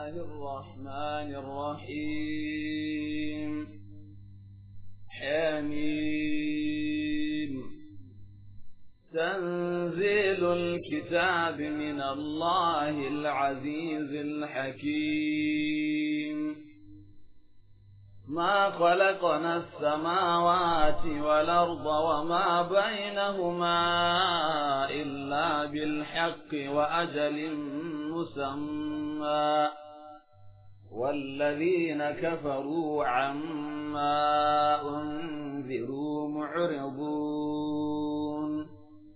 الله الرحمن الرحيم. حميم. تنزيل الكتاب من الله العزيز الحكيم. ما خلقنا السماوات والأرض وما بينهما إلا بالحق وأجل مسمى، والذين كفروا عما أنذروا معرضون.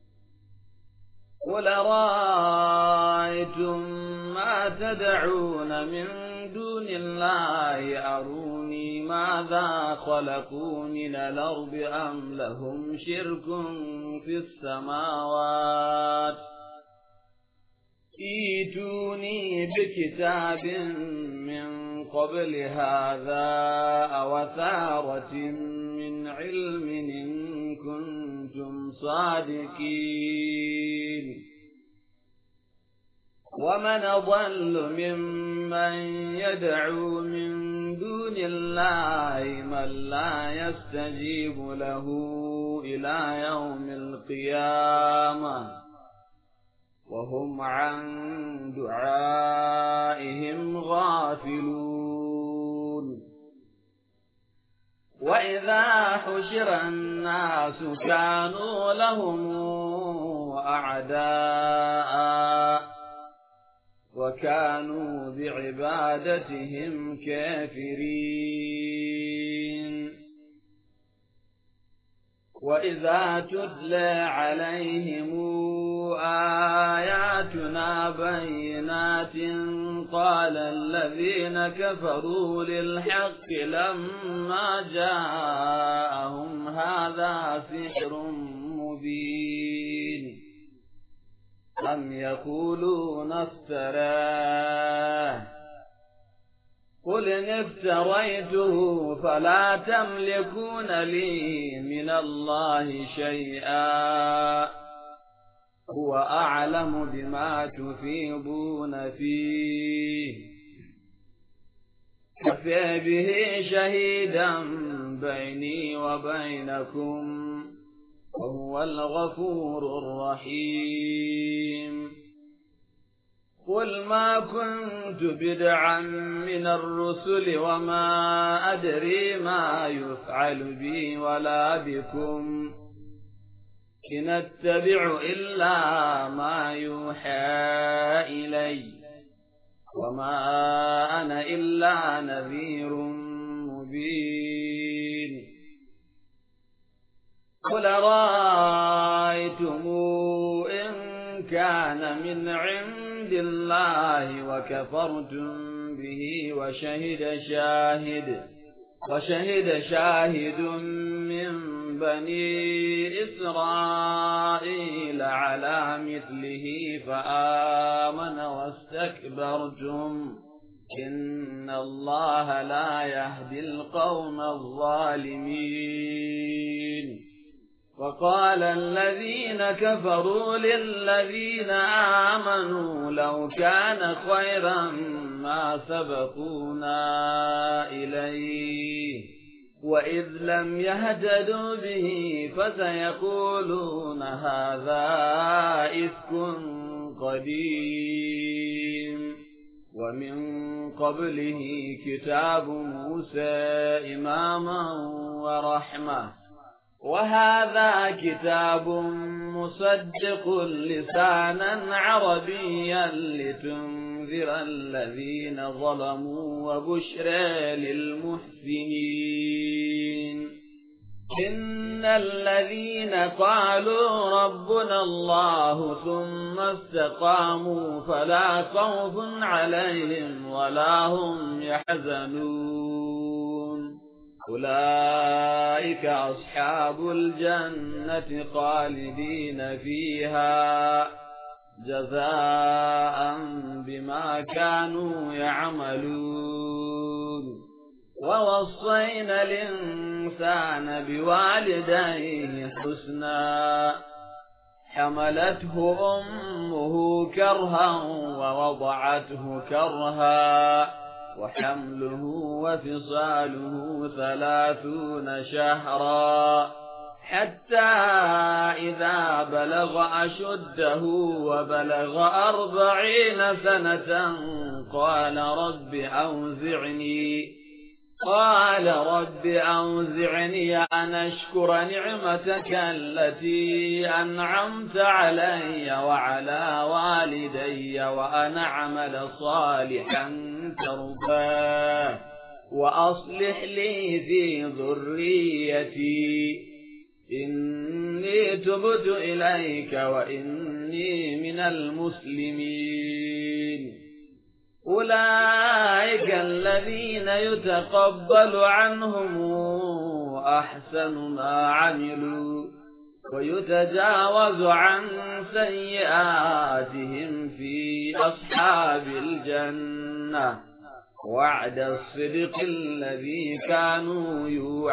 قل أرأيتم ما تدعون من دون الله أروني ماذا خلقوا من الأرض أم لهم شرك في السماوات؟ ائتوني بكتاب من قبل هذا أو أثارة من علم إن كنتم صادقين. ومن أضل ممن يدعو من دون الله من لا يستجيب له إلى يوم القيامة وهم عن دعائهم غافلون. وإذا حشر الناس كانوا لهم أعداء وكانوا بعبادتهم كافرين. وإذا تتلى عليهم آياتنا بينات قال الذين كفروا للحق لما جاءهم هذا سحر مبين. أم يقولون افتراه قل إن افتريته فلا تملكون لي من الله شيئا هو أعلم بما تفيضون فيه كفى به شهيدا بيني وبينكم وهو الغفور الرحيم. قل ما كنت بدعا من الرسل وما أدري ما يفعل بي ولا بكم إن أتبع إلا ما يوحى إلي وما أنا إلا نذير مبين. قل رأيتم إن كان من عند الله وكفرتم به وشهد شاهد من بني إسرائيل على مثله فآمن واستكبرتم إن الله لا يهدي القوم الظالمين. وقال الذين كفروا للذين آمنوا لو كان خيرا ما سبقونا إليه وإذ لم يهتدوا به فسيقولون هذا إفك قديم. ومن قبله كتاب موسى إماما ورحمة وهذا كتاب مصدق لسانا عربيا لتنذر الذين ظلموا وبشرى للمحسنين. إن الذين قالوا ربنا الله ثم استقاموا فلا خوف عليهم ولا هم يحزنون أولئك أصحاب الجنة خالدين فيها جزاء بما كانوا يعملون. ووصينا الإنسان بوالديه حسنا حملته أمه كرها ووضعته كرها وحمله وفصاله 30 شهرا حتى إذا بلغ أشده وبلغ 40 سنة قال رب أوزعني أن أشكر نعمتك التي أنعمت علي وعلى والدي وأن أعمل صالحا ترضاه وأصلح لي في ذريتي إني تبت إليك وإني من المسلمين. أولئك الذين يتقبل عنهم أحسن ما عملوا ويتجاوز عن سيئاتهم في أصحاب الجنة وعد الصدق الذي كانوا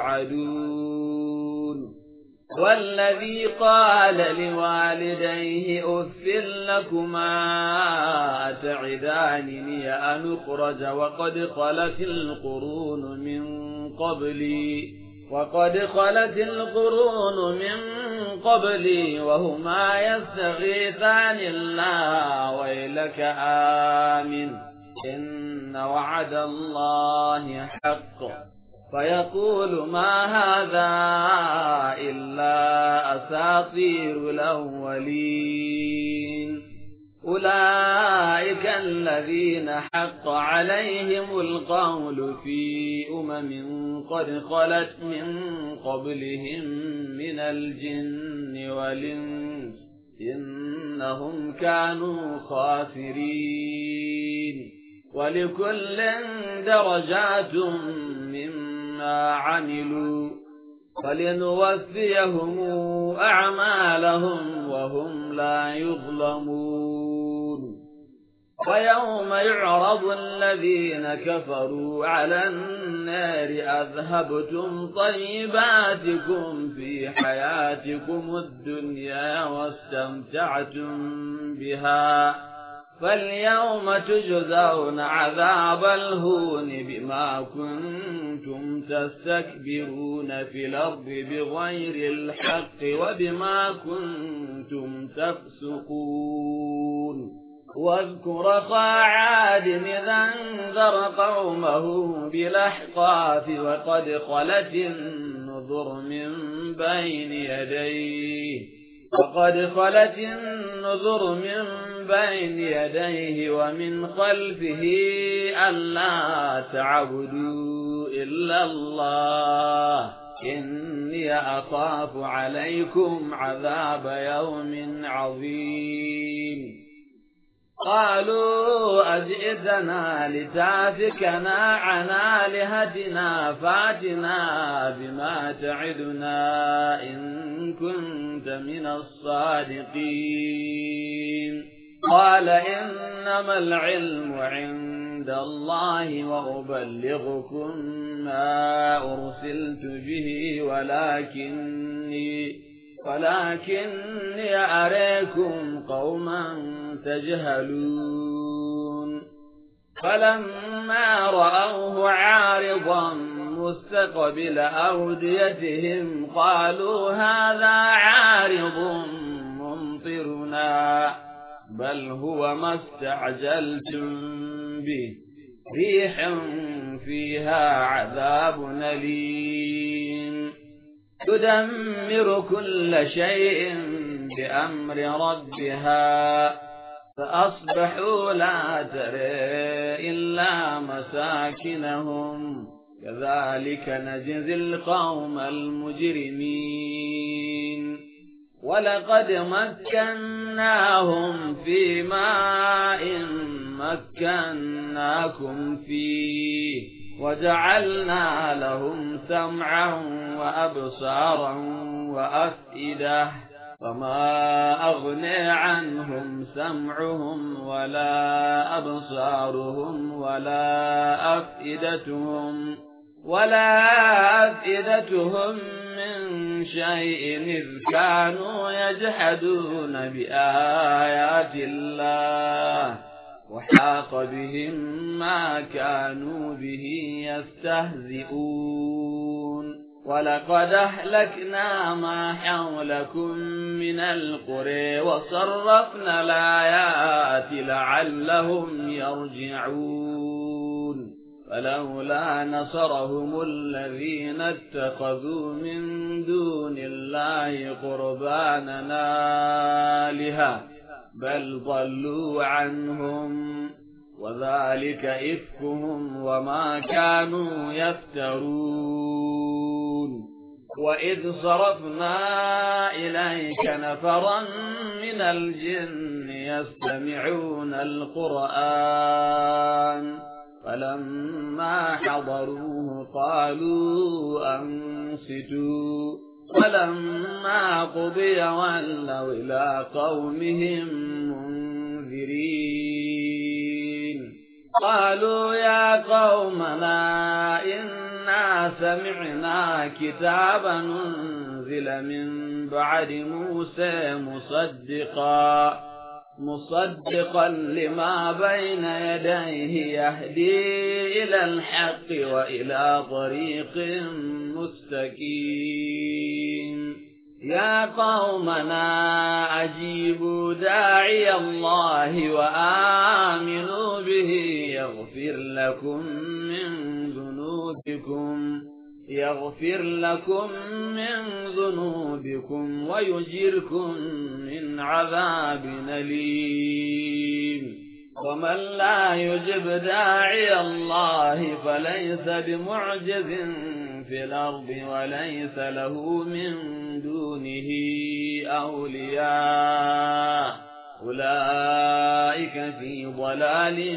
يوعدون. والذي قال لوالديه أف لكما أتعدانني أن أخرج وقد خلت القرون من قبلي وهما يستغيثان الله ويلك آمن إن وعد الله حق فيقول ما هذا إلا أساطير الأولين. أولئك الذين حق عليهم القول في قد خلت من قبلهم من الجن والإنس إنهم كانوا خاسرين. ولكل درجات مما عملوا فلنوفيهم أعمالهم وهم لا يظلمون. ويوم يعرض الذين كفروا على النار أذهبتم طيباتكم في حياتكم الدنيا واستمتعتم بها فاليوم تجزون عذاب الهون بما كنتم تستكبرون في الأرض بغير الحق وبما كنتم تفسقون. واذكر أخا عاد إذا انذر قومه بالأحقاف وقد خلت النذر من بين يديه ومن خلفه ألا تعبدوا إلا الله إني أخاف عليكم عذاب يوم عظيم. قالوا أجئتنا لتافكنا عن آلهتنا فاتنا بما تعدنا إن كنت من الصادقين. قال إنما العلم عند الله وأبلغكم ما أرسلت به ولكني أريكم قوما تجهلون. فلما رأوه عارضا مستقبل أوديتهم قالوا هذا عارض ممطرنا بل هو ما استعجلتم به ريح فيها عذاب أليم تدمر كل شيء بأمر ربها فأصبحوا لا ترى إلا مساكنهم كذلك نجزي القوم المجرمين. ولقد مكناهم في ماء مكناكم فيه وجعلنا لهم سمعا وأبصارا وأفئدة فما أغني عنهم سمعهم ولا أبصارهم ولا أفئدتهم ولا أفئدتهم من شيء إذ كانوا يجحدون بآيات الله وحاق بهم ما كانوا به يستهزئون ولقد أهلكنا ما حولكم من القرى وصرفنا الآيات لعلهم يرجعون فلولا نصرهم الذين اتخذوا من دون الله قربانا آلهة بل ضلوا عنهم وذلك إفكهم وما كانوا يفترون وإذ صرفنا إليك نفرا من الجن يستمعون القرآن فلما حضروه قالوا أنصتوا ولما قضي ولوا إلى قومهم منذرين قالوا يا قومنا إنا سمعنا كتابا أنزل من بعد موسى مصدقا لما بين يديه يهدي إلى الحق وإلى طريق مستقيم يا قومنا أجيبوا داعي الله وآمنوا به يغفر لكم من ذنوبكم ويجركم من عذاب أليم ومن لا يجب داعي الله فليس بمعجز في الأرض وليس له من دونه أولياء أولئك في ضلال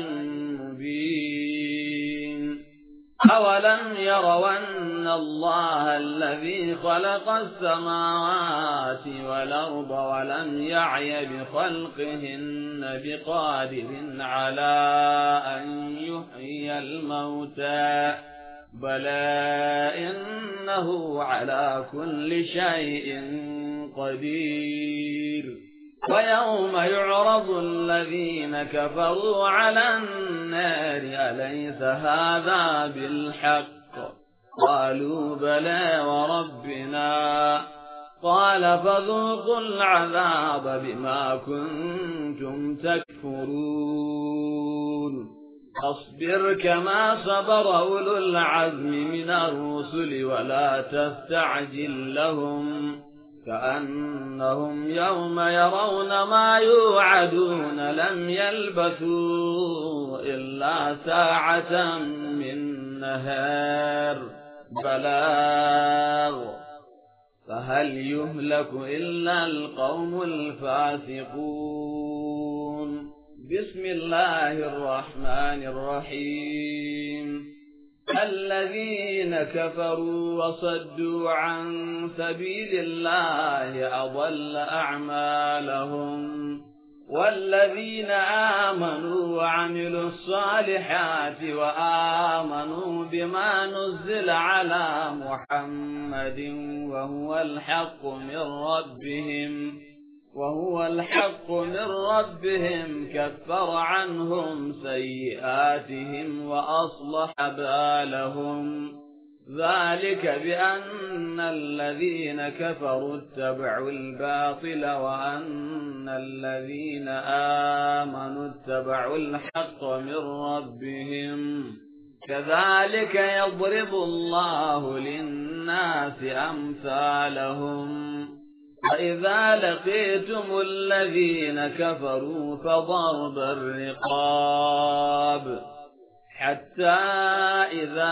مبين أولم يروا أن الله الذي خلق السماوات والأرض ولم يعي بخلقهن بقادر على أن يحيي الموتى بلى إنه على كل شيء قدير ويوم يعرض الذين كفروا على النار أليس هذا بالحق قالوا بلى وربنا قال فذوقوا العذاب بما كنتم تكفرون فاصبر كما صبر أولو العزم من الرسل ولا تستعجل لهم كأنهم يوم يرون ما يوعدون لم يلبثوا إلا ساعة من نهار بلاغ فهل يهلك إلا القوم الفاسقون بسم الله الرحمن الرحيم الذين كفروا وصدوا عن سبيل الله أضل أعمالهم والذين آمنوا وعملوا الصالحات وآمنوا بما نزل على محمد وهو الحق من ربهم كفر عنهم سيئاتهم وأصلح بالهم ذلك بأن الذين كفروا اتبعوا الباطل وأن الذين آمنوا اتبعوا الحق من ربهم كذلك يضرب الله للناس أمثالهم وإذا لقيتم الذين كفروا فضرب الرقاب حتى إذا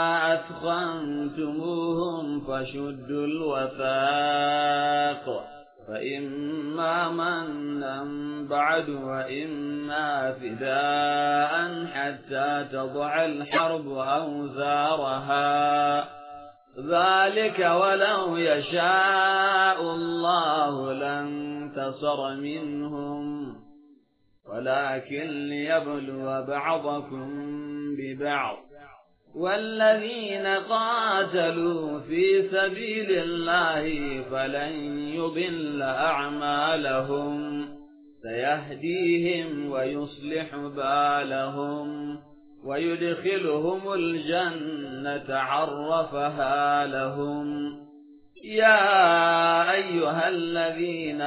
أثخنتموهم فشدوا الوثاق فإما منا بعد وإما فداء حتى تضع الحرب أوزارها ذلك ولو يشاء الله لانتصر منهم ولكن ليبلو بعضكم ببعض والذين قاتلوا في سبيل الله فلن يضل أعمالهم سيهديهم ويصلح بالهم ويدخلهم الجنة عرفها لهم. يا أيها الذين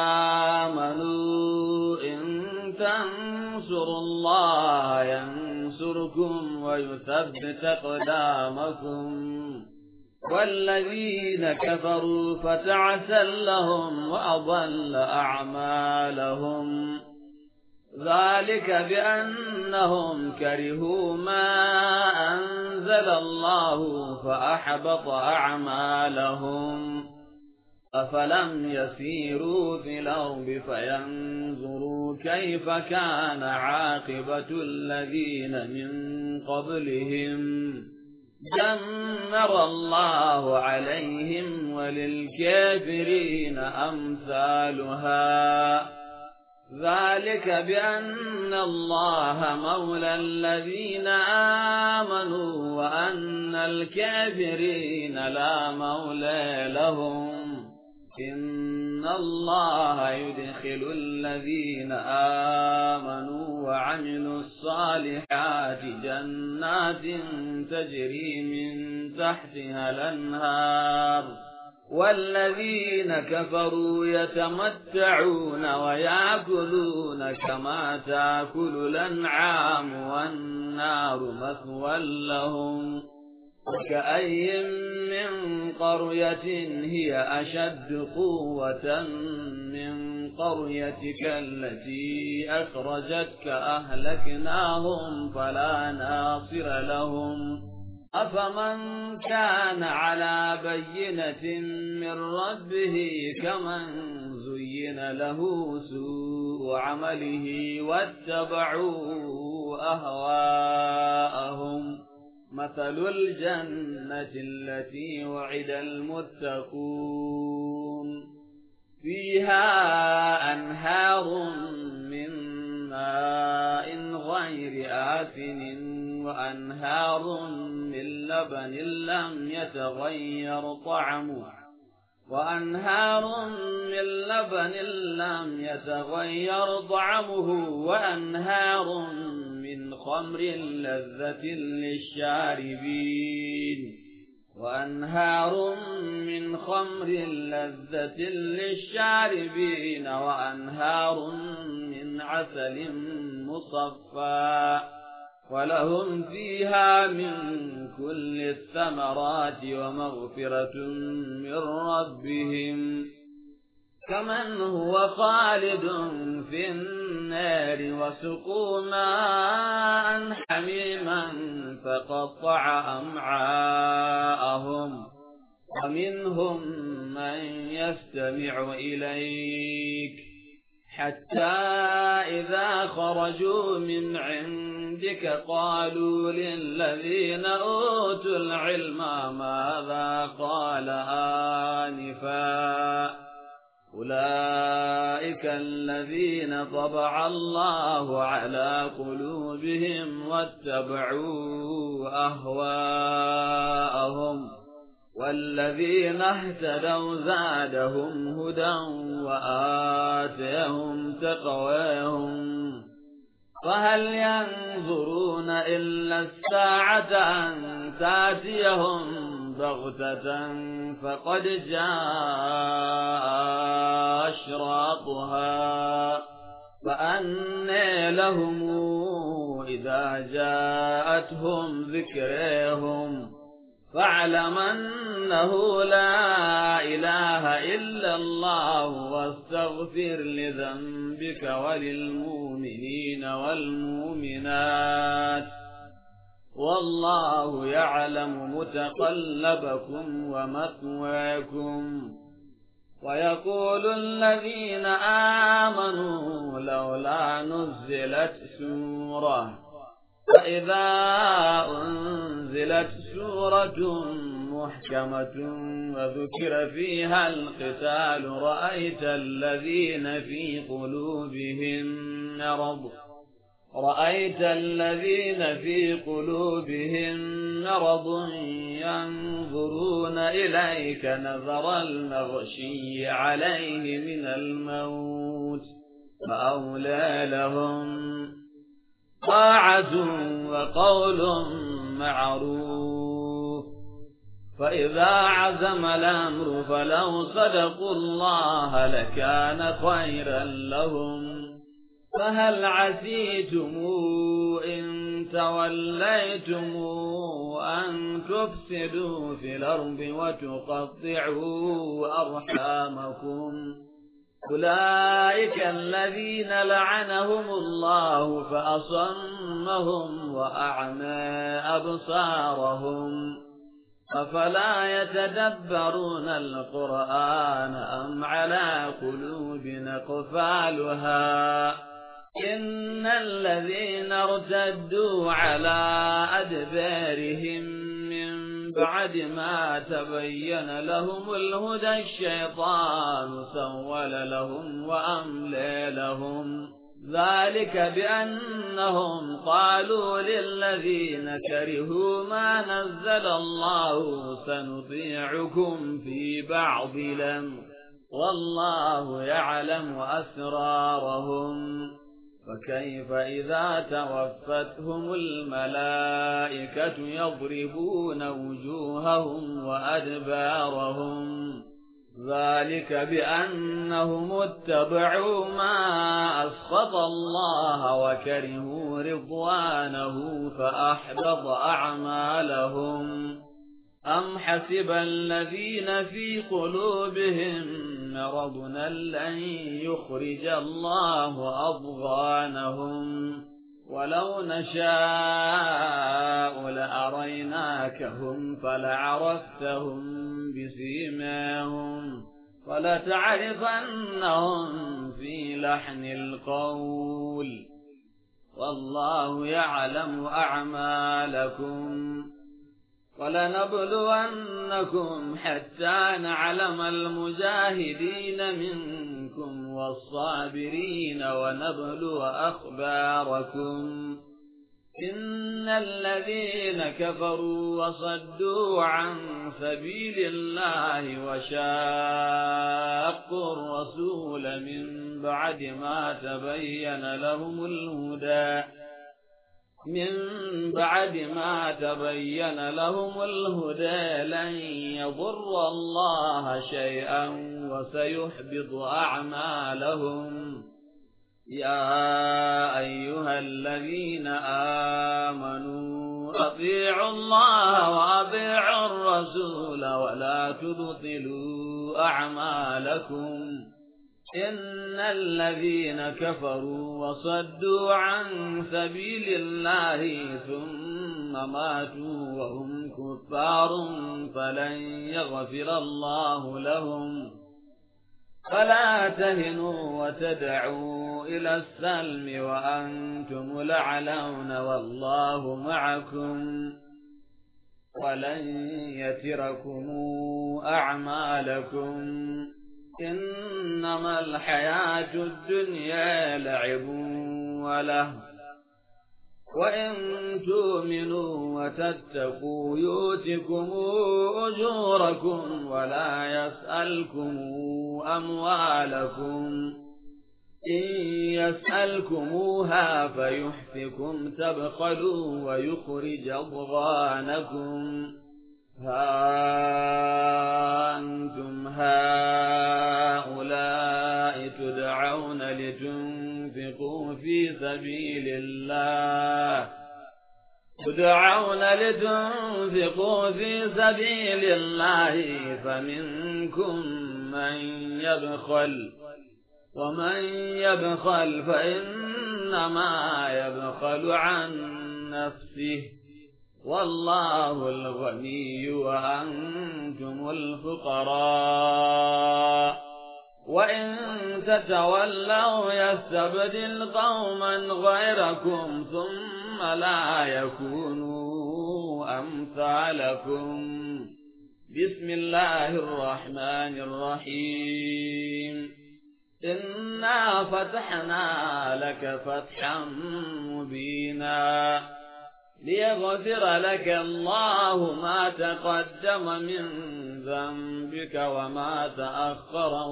آمنوا إن تنصروا الله ينصركم ويثبت أقدامكم والذين كفروا فتعسا لهم وأضل أعمالهم ذلك بأنهم كرهوا ما أنزل الله فأحبط أعمالهم. أفلم يسيروا في الأرض فينظروا كيف كان عاقبة الذين من قبلهم دمر الله عليهم وللكافرين أمثالها ذلك بأن الله مولى الذين آمنوا وأن الكافرين لا مولى لهم. إن الله يدخل الذين آمنوا وعملوا الصالحات جنات تجري من تحتها الأنهار والذين كفروا يتمتعون ويأكلون كما تأكل الأنعام والنار مثوى لهم. وكأي من قرية هي أشد قوة من قريتك التي أخرجتك أهلكناهم فلا ناصر لهم. أفمن كان على بينة من ربه كمن زين له سوء عمله واتبعوا أهواءهم. مثل الجنة التي وعد المتقون فيها أنهار من ماء غير آسن وأنهار من لبن لم يتغير طعمه وأنهار من خمر لذة للشاربين وأنهار من عسل مصفى ولهم فيها من كل الثمرات ومغفرة من ربهم كمن هو خالد في النار وسقوا ماء حميما فقطع أمعاءهم. ومنهم من يستمع إليك حتى إذا خرجوا من عندك قالوا للذين أوتوا العلم ماذا قال آنفا أولئك الذين طبع الله على قلوبهم واتبعوا أهواءهم والذين اهتدوا زادهم هدى وآتيهم تقواهم. فهل ينظرون إلا الساعة أن تأتيهم بغتة فقد جاء أشراطها فأنى لهم إذا جاءتهم ذكرهم فاعلم أنه لا إله إلا الله واستغفر لذنبك وللمؤمنين والمؤمنات والله يعلم متقلبكم ومثواكم. ويقول الذين آمنوا لولا نزلت سورة فإذا أنزلت سورة محكمة وذكر فيها القتال رأيت الذين في قلوبهم مرض ينظرون إليك نظر المغشي عليه من الموت فأولى لهم طاعة وقول معروف. فإذا عزم الأمر فلو صدقوا الله لكان خيرا لهم. فهل عسيتم إن توليتم أن تفسدوا في الأرض وتقطعوا أرحامكم؟ أولئك الذين لعنهم الله فأصمهم وأعمى أبصارهم. أفلا يتدبرون القرآن أم على قلوب أقفالها؟ إن الذين ارتدوا على أدبارهم من بعد ما تبين لهم الهدى الشيطان سول لهم وأملى لهم. ذلك بأنهم قالوا للذين كرهوا ما نزل الله سنطيعكم في بعض الأمر والله يعلم أسرارهم. فكيف إذا توفتهم الملائكة يضربون وجوههم وأدبارهم؟ ذلك بأنهم اتبعوا ما أسخط الله وكرهوا رضوانه فأحبط أعمالهم. أم حسب الذين في قلوبهم مرض لن يخرج الله أضغانهم؟ ولو نشاء لأريناكهم فلعرفتهم بسيماهم ولتعرفنهم في لحن القول والله يعلم أعمالكم. ولنبلونكم حتى نعلم المجاهدين منكم والصابرين ونبلو أخباركم. إن الذين كفروا وصدوا عن سبيل الله وشاقوا الرسول من بعد ما تبين لهم الهدى لن يضر الله شيئا وسيحبط أعمالهم. يا أيها الذين آمنوا أطيعوا الله وأطيعوا الرسول ولا تبطلوا أعمالكم. إن الذين كفروا وصدوا عن سبيل الله ثم ماتوا وهم كفار فلن يغفر الله لهم. فلا تهنوا وتدعوا إلى السلم وأنتم الأعلون والله معكم ولن يتركم أعمالكم. إنما الحياة الدنيا لعب وله وإن تؤمنوا وتتقوا يؤتكم أجوركم ولا يسألكم أموالكم. إن يسألكموها فيحفكم تبخلوا ويخرج أضغانكم. ها أنتم هؤلاء تدعون لتنفقوا في سبيل الله فمنكم من يبخل ومن يبخل فإنما يبخل عن نفسه والله الغني وأنتم الفقراء. وإن تتولوا يستبدل قوما غيركم ثم لا يكونوا أمثالكم. بسم الله الرحمن الرحيم. إنا فتحنا لك فتحا مبينا ليغفر لك الله ما تقدم من ذنبك وما تأخر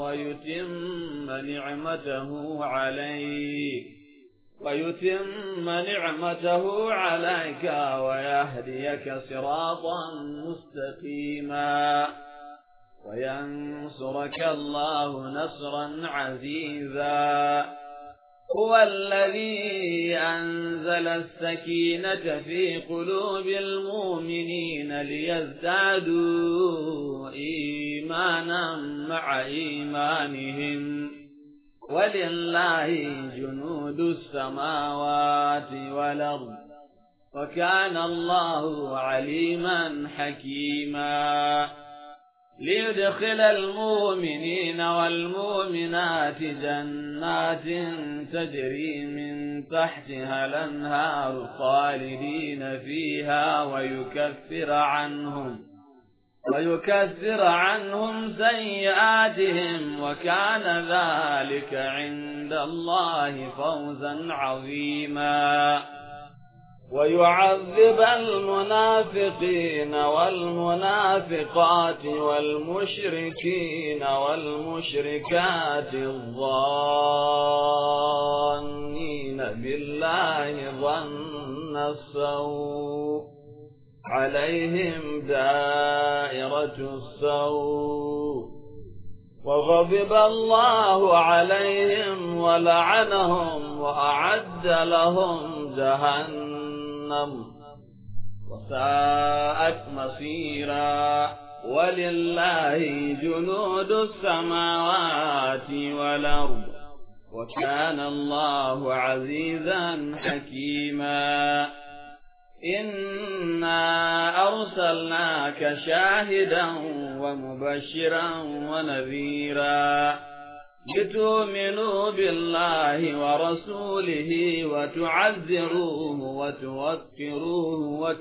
ويتم نعمته عليك ويهديك صراطا مستقيما وينصرك الله نصرا عزيزا. هو الذي أنزل السكينة في قلوب المؤمنين ليزدادوا إيمانا مع إيمانهم ولله جنود السماوات والأرض وكان الله عليما حكيما. ليدخل المؤمنين والمؤمنات جنات تجري من تحتها الأنهار خالدين فيها ويكفر عنهم سيئاتهم وكان ذلك عند الله فوزا عظيما. ويعذب المنافقين والمنافقات والمشركين والمشركات الظانين بالله ظن السوء عليهم دائرة السوء وغضب الله عليهم ولعنهم وأعد لهم جهنم وساءت مصيرا. ولله جنود السماوات والأرض وكان الله عزيزا حكيما. إنا أرسلناك شاهدا ومبشرا ونذيرا لتؤمنوا بالله ورسوله وتعزروه وتوقروه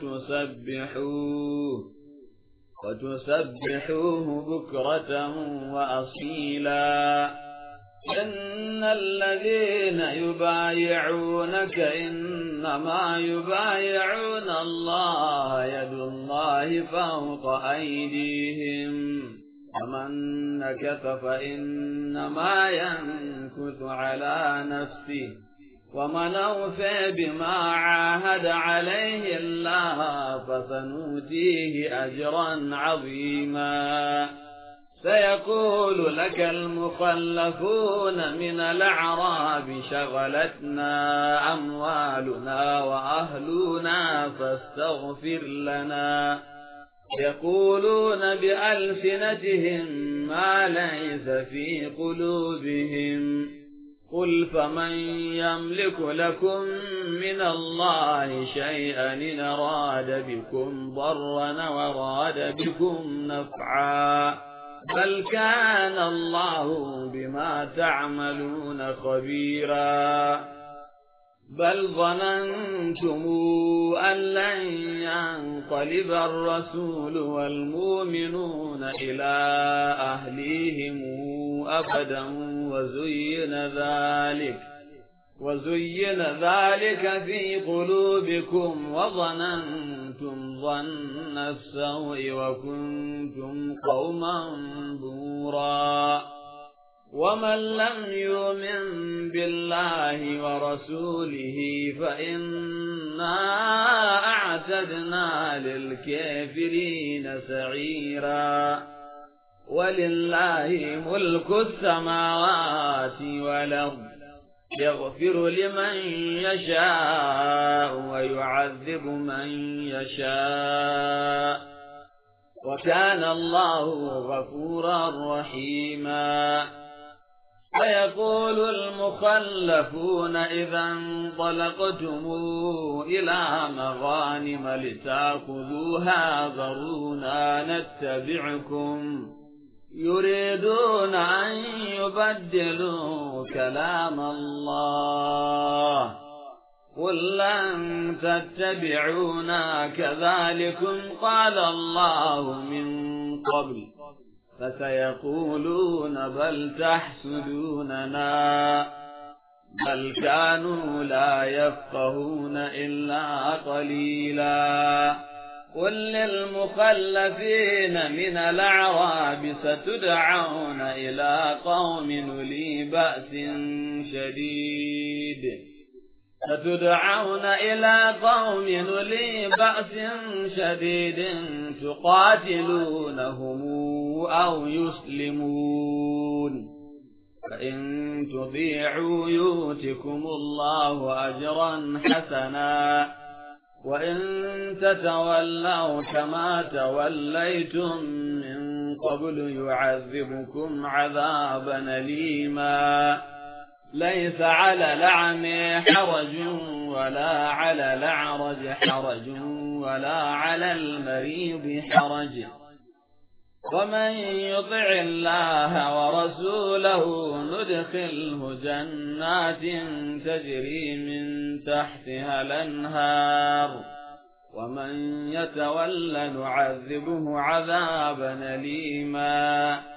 وتسبحوه بكرة وأصيلا. إن الذين يبايعونك إنما يبايعون الله يد الله فوق أيديهم ومن نكث فإنما ينكث على نفسه ومن أوفى بما عاهد عليه الله فسنؤتيه أجرا عظيما. سيقول لك المخلفون من الأعراب شغلتنا أموالنا وأهلنا فاستغفر لنا. يقولون بألسنتهم ما ليس في قلوبهم قل فمن يملك لكم من الله شيئا إن أراد بكم ضرا وراد بكم نفعا بل كان الله بما تعملون خبيرا. بل ظننتم أن لن ينقلب الرسول والمؤمنون إلى أهليهم أبدا وزين ذلك في قلوبكم وظننتم ظن السوء وكنتم قوما بورا. ومن لم يؤمن بالله ورسوله فإنا أعتدنا للكافرين سعيرا. ولله ملك السماوات والأرض يغفر لمن يشاء ويعذب من يشاء وكان الله غفورا رحيما. فيقول المخلفون إذا انطلقتم إلى مغانم لتأخذوها ذرونا نتبعكم يريدون أن يبدلوا كلام الله قل لن تتبعونا كذلكم قال الله من قبل فسيقولون بل تحسدوننا بل كانوا لا يفقهون إلا قليلا. قل للمخلفين من الأعراب ستدعون إلى قوم أولي بأس شديد تقاتلونهم أو يسلمون فإن تطيعوا يؤتكم الله أجرا حسنا وإن تتولوا كما توليتم من قبل يعذبكم عذابا أليما. ليس على الأعمى حرج ولا على الأعرج حرج ولا على المريض حرج ومن يطع الله ورسوله ندخله جنات تجري من تحتها الأنهار ومن يتول نعذبه عذابا أليما.